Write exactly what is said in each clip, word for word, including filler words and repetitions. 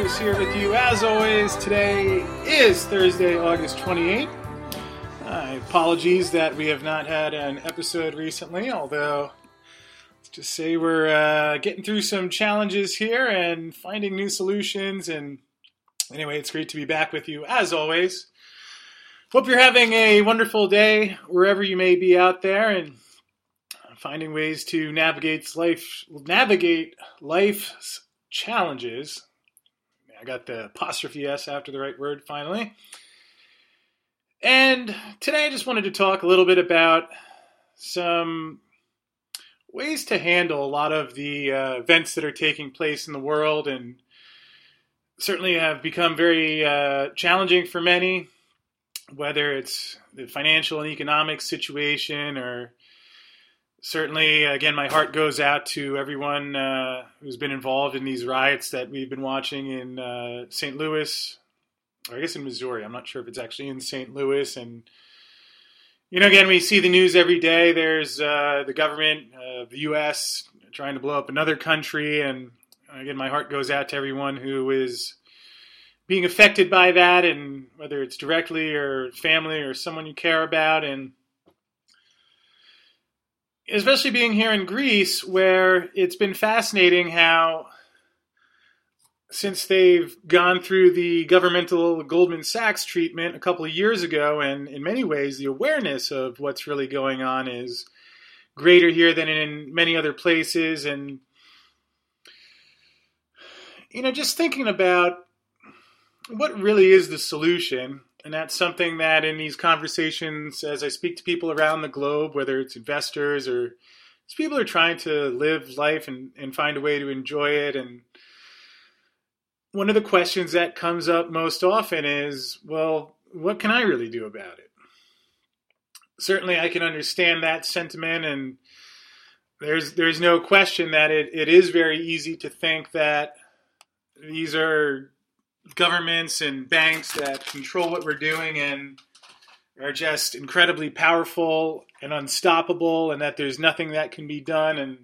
Lewis here with you. As always, today is Thursday, August twenty-eighth. Uh, apologies that we have not had an episode recently, although let's just say we're uh, getting through some challenges here and finding new solutions. And anyway, it's great to be back with you as always. Hope you're having a wonderful day wherever you may be out there and finding ways to navigate life, navigate life's challenges. I got the apostrophe S after the right word finally. And today I just wanted to talk a little bit about some ways to handle a lot of the uh, events that are taking place in the world and certainly have become very uh, challenging for many, whether it's the financial and economic situation or certainly, again, my heart goes out to everyone uh, who's been involved in these riots that we've been watching in uh, Saint Louis, or I guess in Missouri. I'm not sure if it's actually in Saint Louis. And, you know, again, we see the news every day. There's uh, the government of the U S trying to blow up another country. And, again, my heart goes out to everyone who is being affected by that, and whether it's directly or family or someone you care about. And especially being here in Greece, where it's been fascinating how, since they've gone through the governmental Goldman Sachs treatment a couple of years ago, and in many ways the awareness of what's really going on is greater here than in many other places. And, you know, just thinking about what really is the solution. And that's something that in these conversations, as I speak to people around the globe, whether it's investors or people who are trying to live life and, and find a way to enjoy it. And one of the questions that comes up most often is, well, what can I really do about it? Certainly I can understand that sentiment, and there's there's no question that it, it is very easy to think that these are governments and banks that control what we're doing and are just incredibly powerful and unstoppable, and that there's nothing that can be done. And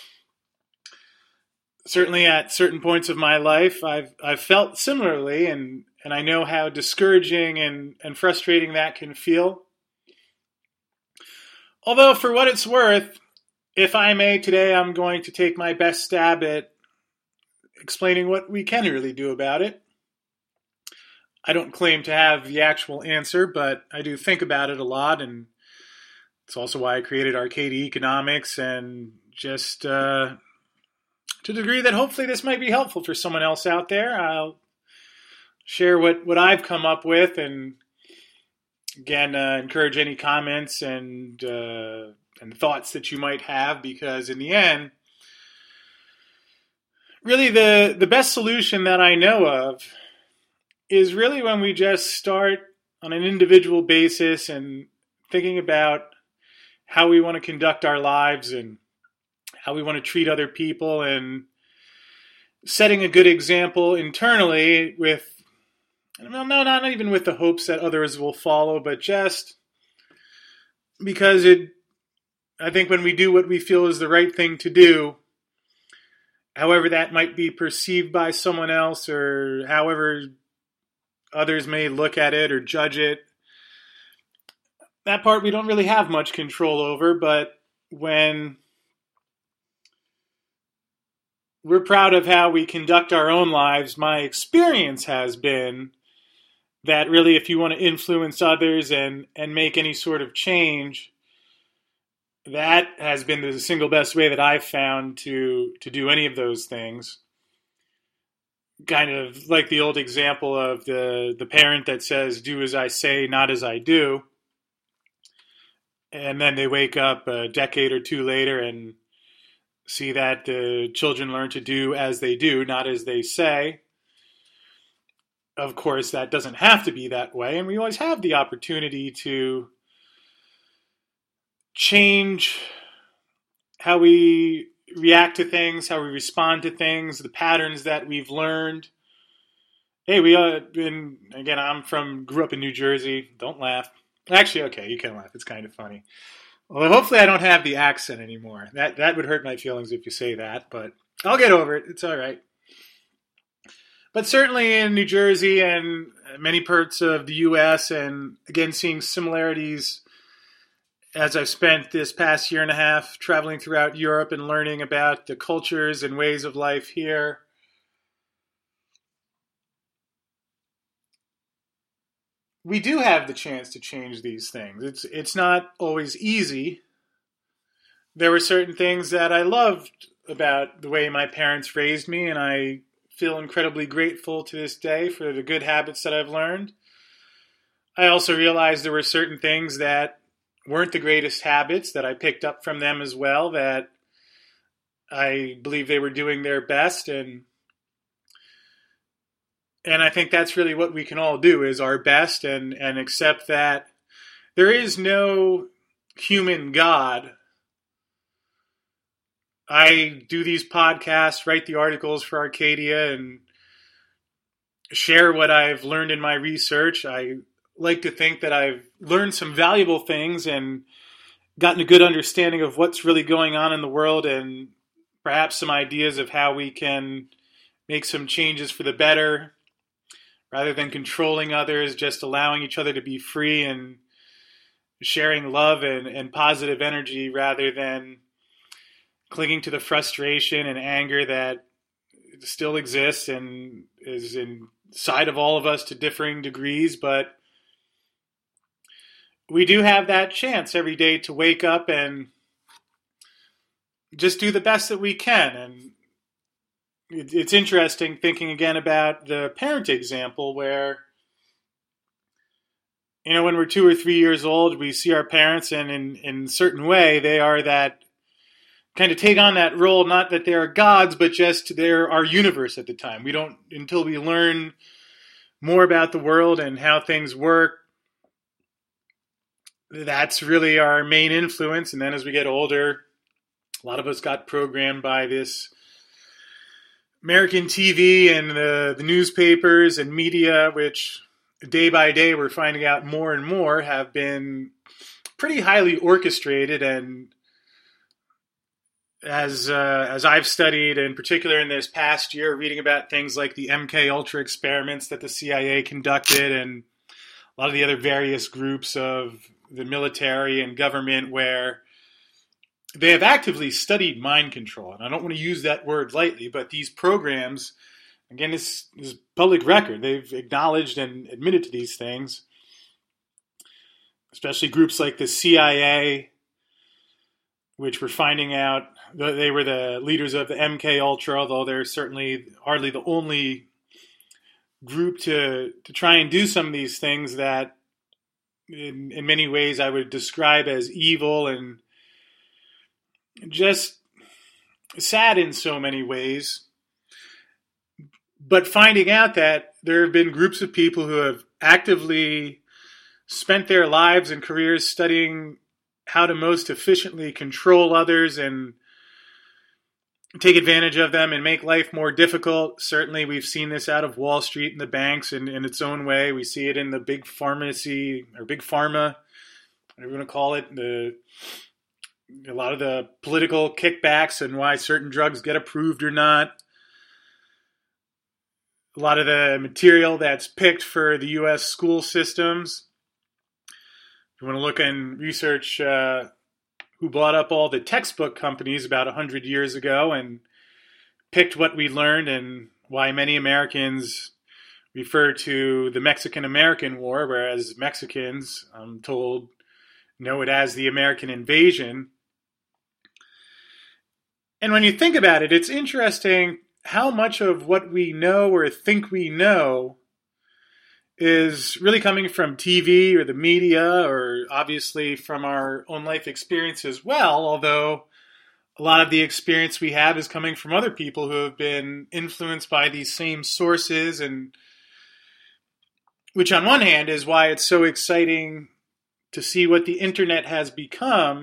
certainly at certain points of my life, I've I've felt similarly, and, and I know how discouraging and, and frustrating that can feel. Although, for what it's worth, if I may, today I'm going to take my best stab at explaining what we can really do about it. I don't claim to have the actual answer, but I do think about it a lot, and it's also why I created Arcadia Economics, and just uh, to the degree that hopefully this might be helpful for someone else out there. I'll share what, what I've come up with, and again, uh, encourage any comments and uh, and thoughts that you might have, because in the end, really the, the best solution that I know of is really when we just start on an individual basis and thinking about how we want to conduct our lives and how we want to treat other people, and setting a good example internally with, well, no, not even with the hopes that others will follow, but just because it, I think when we do what we feel is the right thing to do, however that might be perceived by someone else or however others may look at it or judge it, that part we don't really have much control over. But when we're proud of how we conduct our own lives, my experience has been that really if you want to influence others and, and make any sort of change, that has been the single best way that I've found to, to do any of those things. Kind of like the old example of the, the parent that says, do as I say, not as I do. And then they wake up a decade or two later and see that the children learn to do as they do, not as they say. Of course, that doesn't have to be that way. And we always have the opportunity to change how we react to things, how we respond to things, the patterns that we've learned. Hey, we uh, been, again, I'm from, grew up in New Jersey. Don't laugh. Actually, okay, you can laugh. It's kind of funny. Well, hopefully I don't have the accent anymore. That that would hurt my feelings if you say that, but I'll get over it. It's all right. But certainly in New Jersey and many parts of the U S, and again, seeing similarities as I've spent this past year and a half traveling throughout Europe and learning about the cultures and ways of life here. We do have the chance to change these things. It's it's not always easy. There were certain things that I loved about the way my parents raised me, and I feel incredibly grateful to this day for the good habits that I've learned. I also realized there were certain things that weren't the greatest habits that I picked up from them as well, that I believe they were doing their best, and and I think that's really what we can all do, is our best, and and accept that there is no human God. I do these podcasts, write the articles for Arcadia, and share what I've learned in my research. I like to think that I've learned some valuable things and gotten a good understanding of what's really going on in the world, and perhaps some ideas of how we can make some changes for the better, rather than controlling others, just allowing each other to be free and sharing love and, and positive energy, rather than clinging to the frustration and anger that still exists and is inside of all of us to differing degrees. But we do have that chance every day to wake up and just do the best that we can. And it's interesting thinking again about the parent example, where, you know, when we're two or three years old, we see our parents, and in, in a certain way, they are that, kind of take on that role, not that they're gods, but just they're our universe at the time. We don't, until we learn more about the world and how things work, that's really our main influence. And then as we get older, a lot of us got programmed by this American T V and the, the newspapers and media, which day by day we're finding out more and more have been pretty highly orchestrated. And as uh, as I've studied, in particular in this past year, reading about things like the M K Ultra experiments that the C I A conducted, and a lot of the other various groups of the military and government, where they have actively studied mind control. And I don't want to use that word lightly, but these programs, again, this is public record. They've acknowledged and admitted to these things, especially groups like the C I A, which were finding out they were the leaders of the M K Ultra, although they're certainly hardly the only group to to try and do some of these things that in, in many ways I would describe as evil and just sad in so many ways. But finding out that there have been groups of people who have actively spent their lives and careers studying how to most efficiently control others and take advantage of them and make life more difficult. Certainly we've seen this out of Wall Street and the banks in, in its own way. We see it in the big pharmacy or big pharma, whatever you want to call it, the a lot of the political kickbacks and why certain drugs get approved or not. A lot of the material that's picked for the U S school systems. If you want to look and research uh, who bought up all the textbook companies about one hundred years ago and picked what we learned, and why many Americans refer to the Mexican-American War, whereas Mexicans, I'm told, know it as the American invasion. And when you think about it, it's interesting how much of what we know or think we know is really coming from T V or the media, or obviously from our own life experience as well, although a lot of the experience we have is coming from other people who have been influenced by these same sources, and which on one hand is why it's so exciting to see what the internet has become,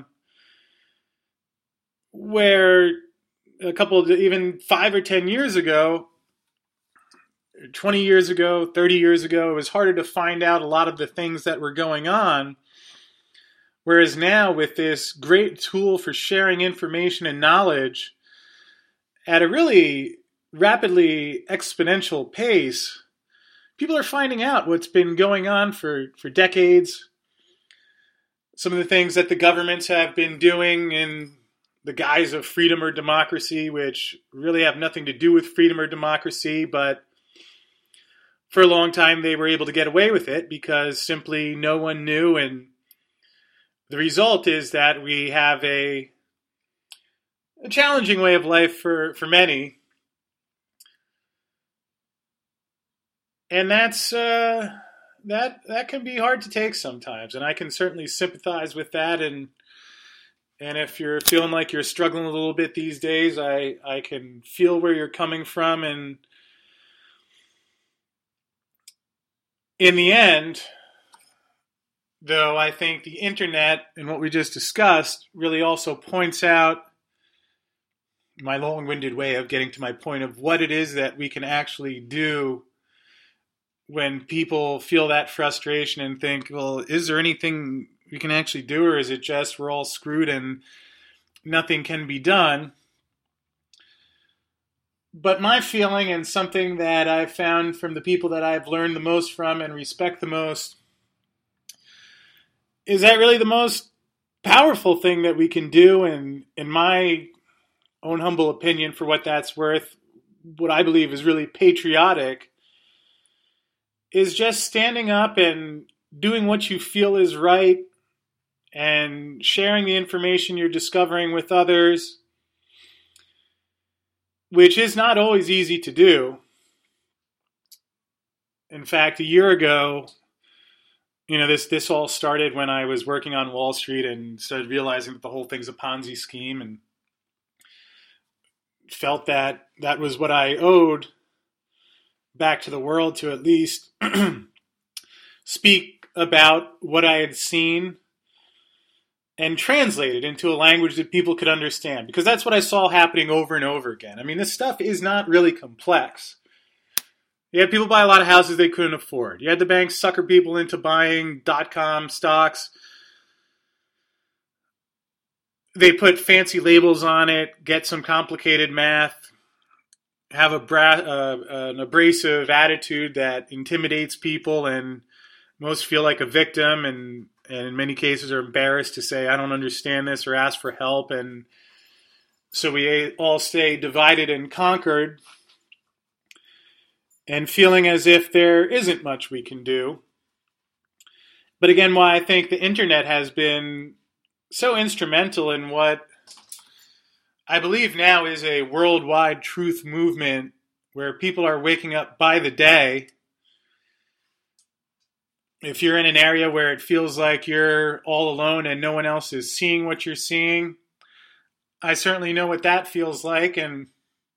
where a couple of, even five or ten years ago, twenty years ago, thirty years ago, it was harder to find out a lot of the things that were going on. Whereas now, with this great tool for sharing information and knowledge at a really rapidly exponential pace, people are finding out what's been going on for, for decades. Some of the things that the governments have been doing in the guise of freedom or democracy, which really have nothing to do with freedom or democracy, but for a long time they were able to get away with it because simply no one knew. And the result is that we have a, a challenging way of life for, for many. And that's uh, that that can be hard to take sometimes. And I can certainly sympathize with that. And And if you're feeling like you're struggling a little bit these days, I, I can feel where you're coming from. And in the end, though, I think the internet and what we just discussed really also points out my long-winded way of getting to my point of what it is that we can actually do when people feel that frustration and think, well, is there anything we can actually do, or is it just we're all screwed and nothing can be done? But my feeling, and something that I've found from the people that I've learned the most from and respect the most, is that really the most powerful thing that we can do, and in my own humble opinion, for what that's worth, what I believe is really patriotic, is just standing up and doing what you feel is right, and sharing the information you're discovering with others, which is not always easy to do. In fact, a year ago, you know, this this all started when I was working on Wall Street and started realizing that the whole thing's a Ponzi scheme, and felt that that was what I owed back to the world, to at least speak about what I had seen and translate it into a language that people could understand. Because that's what I saw happening over and over again. I mean, this stuff is not really complex. You had people buy a lot of houses they couldn't afford. You had the banks sucker people into buying dot-com stocks. They put fancy labels on it, get some complicated math, have a bra- uh, an abrasive attitude that intimidates people, and most feel like a victim, and, and in many cases are embarrassed to say, I don't understand this, or ask for help. And so we all stay divided and conquered, and feeling as if there isn't much we can do. But again, why I think the internet has been so instrumental in what I believe now is a worldwide truth movement, where people are waking up by the day. If you're in an area where it feels like you're all alone and no one else is seeing what you're seeing, I certainly know what that feels like. And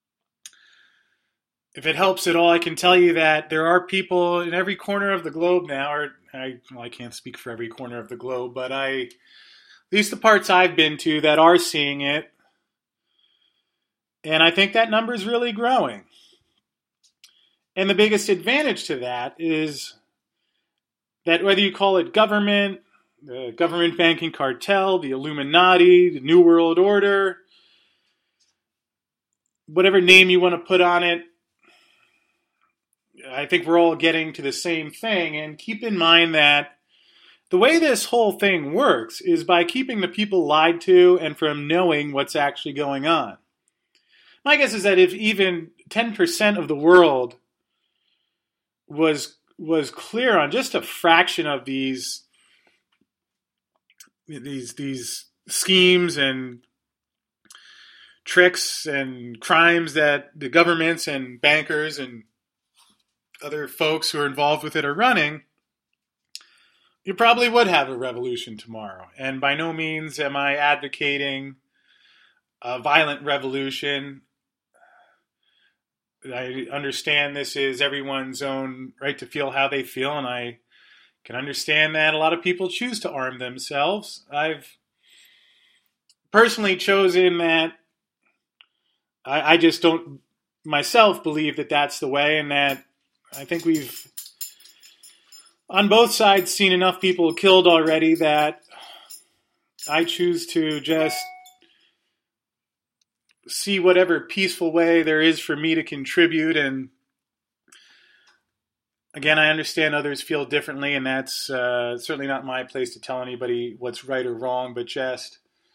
if it helps at all, I can tell you that there are people in every corner of the globe now, or I, well, I can't speak for every corner of the globe, but I, at least the parts I've been to, that are seeing it. And I think that number is really growing. And the biggest advantage to that is that whether you call it government, the government banking cartel, the Illuminati, the New World Order, whatever name you want to put on it, I think we're all getting to the same thing. And keep in mind that the way this whole thing works is by keeping the people lied to and from knowing what's actually going on. My guess is that if even ten percent of the world was was clear on just a fraction of these these these schemes and tricks and crimes that the governments and bankers and other folks who are involved with it are running, you probably would have a revolution tomorrow. And by no means am I advocating a violent revolution. I understand this is everyone's own right to feel how they feel, and I can understand that a lot of people choose to arm themselves. I've personally chosen that I, I just don't myself believe that that's the way, and that I think we've on both sides seen enough people killed already that I choose to just see whatever peaceful way there is for me to contribute. And again, I understand others feel differently, and that's uh, certainly not my place to tell anybody what's right or wrong, but just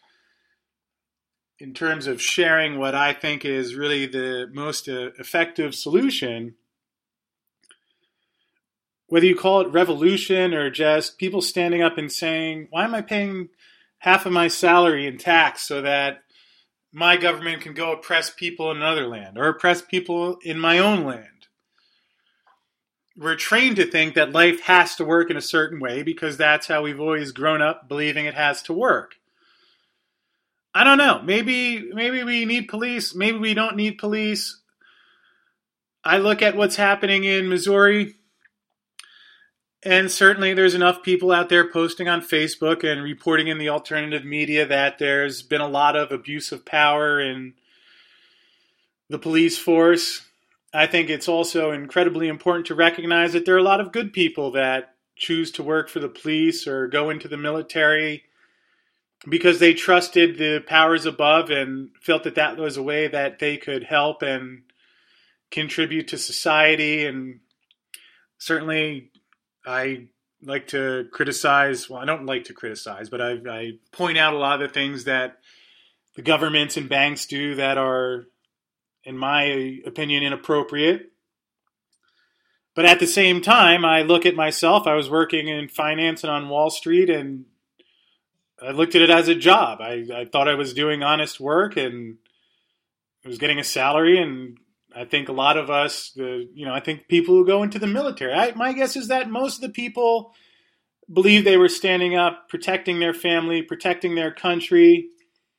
in terms of sharing what I think is really the most uh, effective solution, whether you call it revolution or just people standing up and saying, why am I paying half of my salary in tax so that my government can go oppress people in another land or oppress people in my own land? We're trained to think that life has to work in a certain way because that's how we've always grown up believing it has to work. I don't know. Maybe maybe we need police. Maybe we don't need police. I look at what's happening in Missouri, and certainly there's enough people out there posting on Facebook and reporting in the alternative media that there's been a lot of abuse of power in the police force. I think it's also incredibly important to recognize that there are a lot of good people that choose to work for the police or go into the military because they trusted the powers above and felt that that was a way that they could help and contribute to society. And certainly I like to criticize, well, I don't like to criticize, but I, I point out a lot of the things that the governments and banks do that are, in my opinion, inappropriate. But at the same time, I look at myself. I was working in finance and on Wall Street, and I looked at it as a job. I, I thought I was doing honest work, and I was getting a salary. And I think a lot of us, the you know, I think people who go into the military, I, my guess is that most of the people believe they were standing up, protecting their family, protecting their country.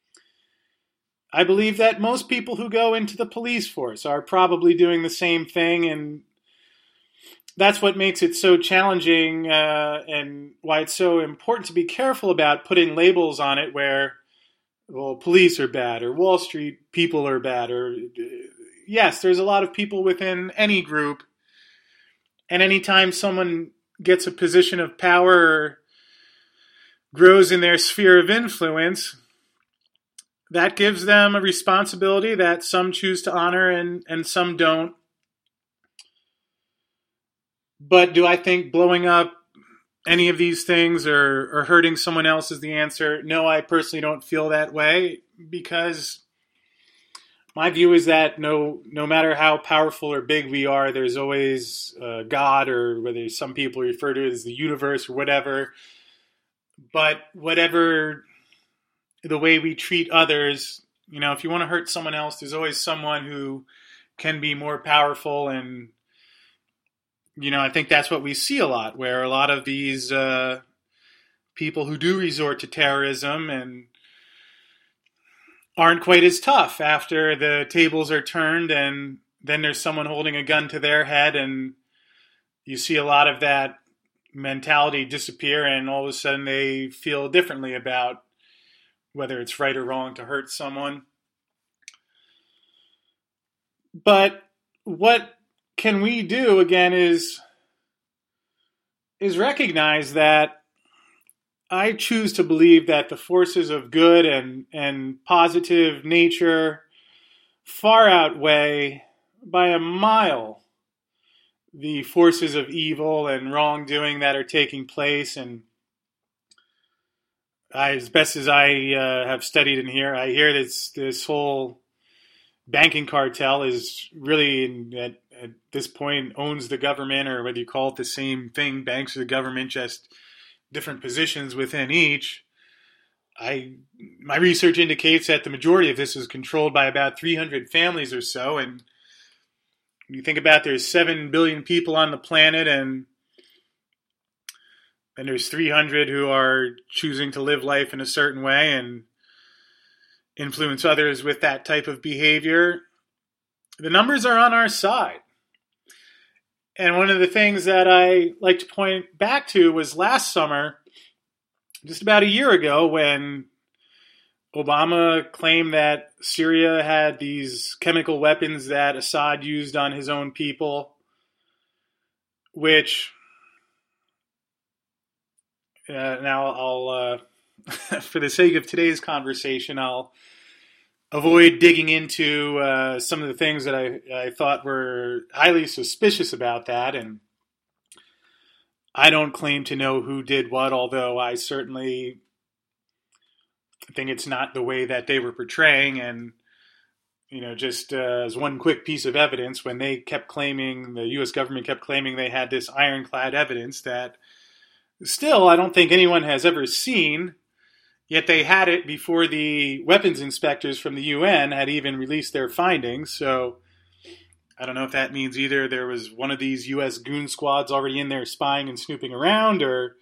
I believe that most people who go into the police force are probably doing the same thing, and that's what makes it so challenging uh, and why it's so important to be careful about putting labels on it where, well, police are bad or Wall Street people are bad. Or yes, there's a lot of people within any group, and anytime someone gets a position of power or grows in their sphere of influence, that gives them a responsibility that some choose to honor and, and some don't. But do I think blowing up any of these things or, or hurting someone else is the answer? No, I personally don't feel that way, because my view is that no no matter how powerful or big we are, there's always uh, God, or whether some people refer to it as the universe or whatever. But whatever the way we treat others, you know, if you want to hurt someone else, there's always someone who can be more powerful. And you know, I think that's what we see a lot, where a lot of these uh, people who do resort to terrorism and aren't quite as tough after the tables are turned, and then there's someone holding a gun to their head, and you see a lot of that mentality disappear, and all of a sudden they feel differently about whether it's right or wrong to hurt someone. But what can we do, again, is is recognize that I choose to believe that the forces of good and, and positive nature far outweigh by a mile the forces of evil and wrongdoing that are taking place. And I, as best as I uh, have studied in here, I hear this this whole banking cartel is really in, at, at this point owns the government, or whether you call it the same thing, banks or the government, just different positions within each. I my research indicates that the majority of this is controlled by about three hundred families or so. And when you think about, there's seven billion people on the planet, and and there's three hundred who are choosing to live life in a certain way and influence others with that type of behavior. The numbers are on our side. And one of the things that I like to point back to was last summer, just about a year ago, when Obama claimed that Syria had these chemical weapons that Assad used on his own people, which uh, now I'll, uh, for the sake of today's conversation, I'll avoid digging into uh, some of the things that I, I thought were highly suspicious about that. And I don't claim to know who did what, although I certainly think it's not the way that they were portraying. And, you know, just uh, as one quick piece of evidence, when they kept claiming, the U S government kept claiming they had this ironclad evidence that still I don't think anyone has ever seen, yet they had it before the weapons inspectors from the U N had even released their findings. So I don't know if that means either there was one of these U S goon squads already in there spying and snooping around, or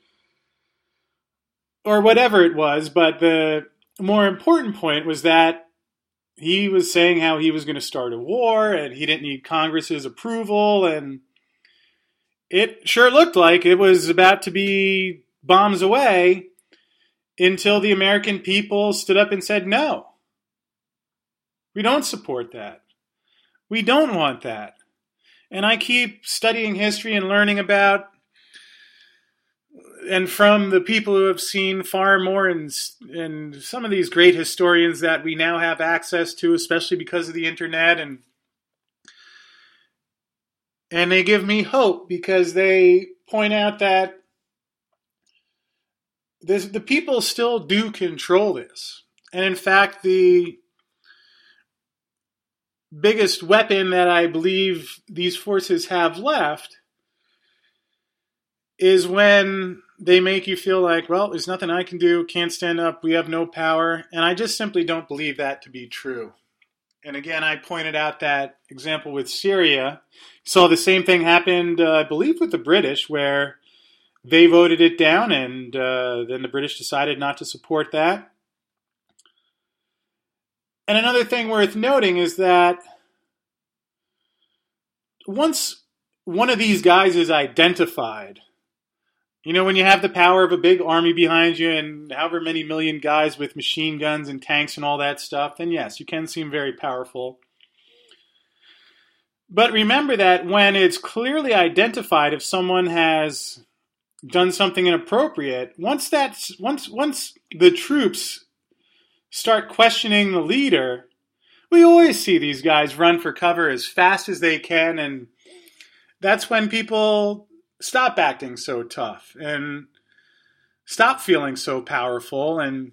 or whatever it was. But the more important point was that he was saying how he was going to start a war and he didn't need Congress's approval, and it sure looked like it was about to be bombs away until the American people stood up and said, no, we don't support that. We don't want that. And I keep studying history and learning about, and from the people who have seen far more, and, and some of these great historians that we now have access to, especially because of the internet, and and they give me hope because they point out that this, the people still do control this. And in fact, the biggest weapon that I believe these forces have left is when they make you feel like, well, there's nothing I can do, can't stand up, we have no power. And I just simply don't believe that to be true. And again, I pointed out that example with Syria. Saw the same thing happened, uh, I believe, with the British, where they voted it down, and uh, then the British decided not to support that. And another thing worth noting is that once one of these guys is identified, you know, when you have the power of a big army behind you and however many million guys with machine guns and tanks and all that stuff, then yes, you can seem very powerful. But remember that when it's clearly identified, if someone has done something inappropriate, once that's once once the troops start questioning the leader, we always see these guys run for cover as fast as they can, and that's when people stop acting so tough and stop feeling so powerful. And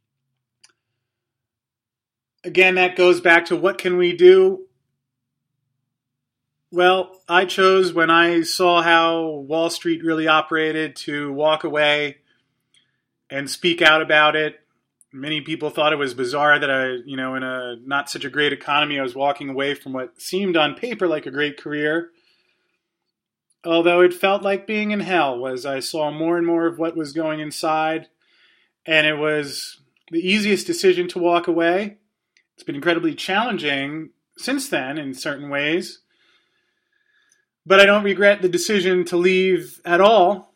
again, that goes back to what can we do? Well, I chose, when I saw how Wall Street really operated, to walk away and speak out about it. Many people thought it was bizarre that I, you know, in a not such a great economy, I was walking away from what seemed on paper like a great career. Although it felt like being in hell, as I saw more and more of what was going inside. And it was the easiest decision to walk away. It's been incredibly challenging since then in certain ways. But I don't regret the decision to leave at all.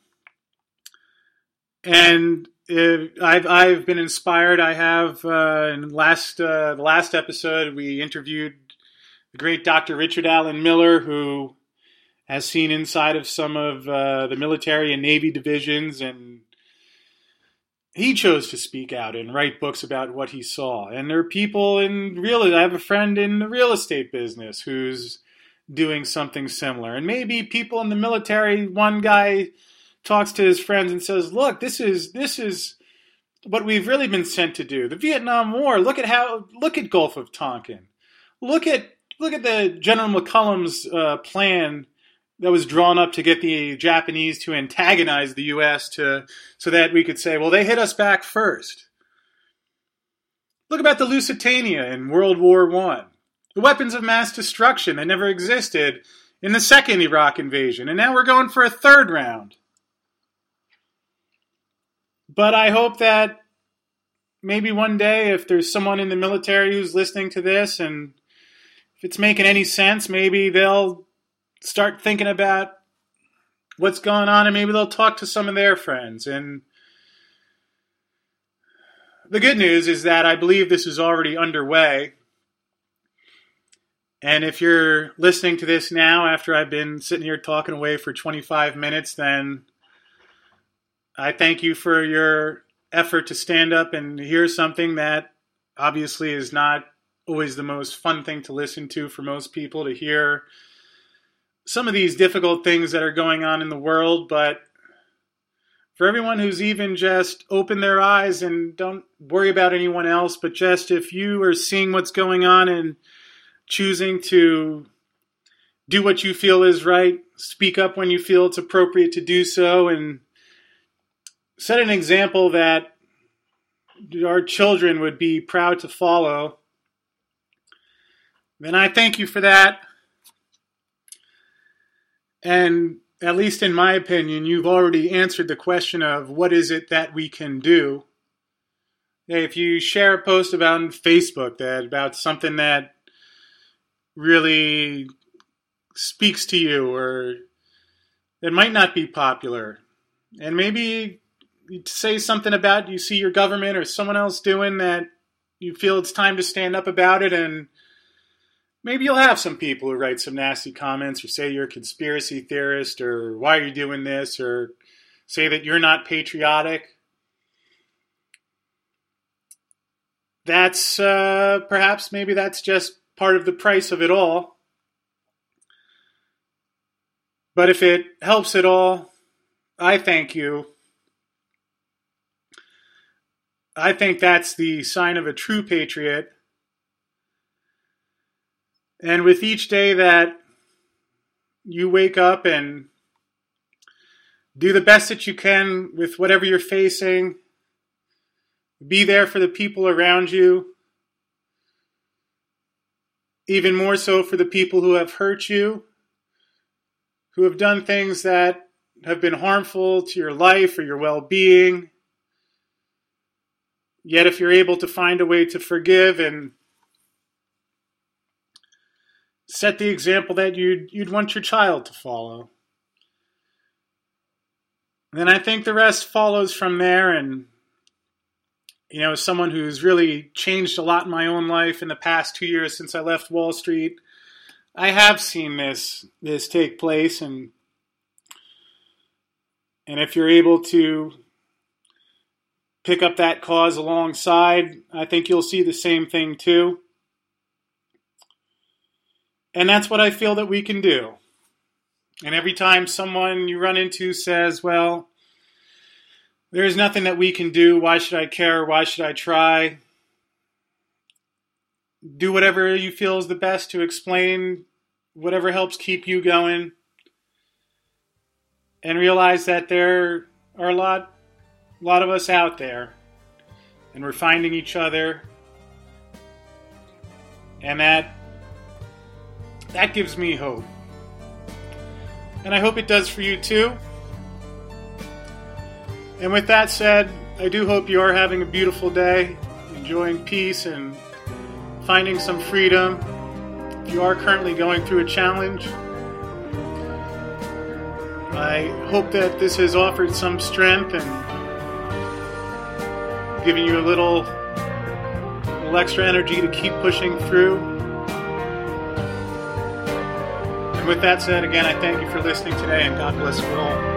And it, I've I've been inspired. I have uh, in last uh, the last episode we interviewed the great Doctor Richard Allen Miller, who has seen inside of some of uh, the military and Navy divisions, and he chose to speak out and write books about what he saw. And there are people in real. I have a friend in the real estate business who's doing something similar. And maybe people in the military, one guy talks to his friends and says, look, this is this is what we've really been sent to do. The Vietnam War, look at how look at Gulf of Tonkin. Look at look at the General McCullum's uh, plan that was drawn up to get the Japanese to antagonize the U S to so that we could say, well, they hit us back first. Look about the Lusitania in World War One. The weapons of mass destruction that never existed in the second Iraq invasion. And now we're going for a third round. But I hope that maybe one day, if there's someone in the military who's listening to this, and if it's making any sense, maybe they'll start thinking about what's going on, and maybe they'll talk to some of their friends. And the good news is that I believe this is already underway. And if you're listening to this now after I've been sitting here talking away for twenty-five minutes, then I thank you for your effort to stand up and hear something that obviously is not always the most fun thing to listen to for most people, to hear some of these difficult things that are going on in the world. But for everyone who's even just opened their eyes and don't worry about anyone else, but just if you are seeing what's going on and choosing to do what you feel is right, speak up when you feel it's appropriate to do so, and set an example that our children would be proud to follow, then I thank you for that. And at least in my opinion, you've already answered the question of what is it that we can do. If you share a post about on Facebook that about something that really speaks to you or that might not be popular, and maybe you say something about you see your government or someone else doing that you feel it's time to stand up about it, and maybe you'll have some people who write some nasty comments or say you're a conspiracy theorist or why are you doing this, or say that you're not patriotic. That's uh, perhaps maybe that's just part of the price of it all. But if it helps at all, I thank you. I think that's the sign of a true patriot. And with each day that you wake up and do the best that you can with whatever you're facing, be there for the people around you, even more so for the people who have hurt you, who have done things that have been harmful to your life or your well-being. Yet if you're able to find a way to forgive and set the example that you'd, you'd want your child to follow, then I think the rest follows from there. And, you know, as someone who's really changed a lot in my own life in the past two years since I left Wall Street, I have seen this this take place. And, and if you're able to pick up that cause alongside, I think you'll see the same thing too. And that's what I feel that we can do. And every time someone you run into says, well, there's nothing that we can do, why should I care, why should I try? Do whatever you feel is the best to explain whatever helps keep you going. And realize that there are a lot A lot of us out there, and we're finding each other, and that that gives me hope, and I hope it does for you too. And with that said, I do hope you are having a beautiful day, enjoying peace and finding some freedom. If you are currently going through a challenge, I hope that this has offered some strength and giving you a little, little extra energy to keep pushing through. And with that said, again, I thank you for listening today, and God bless you all.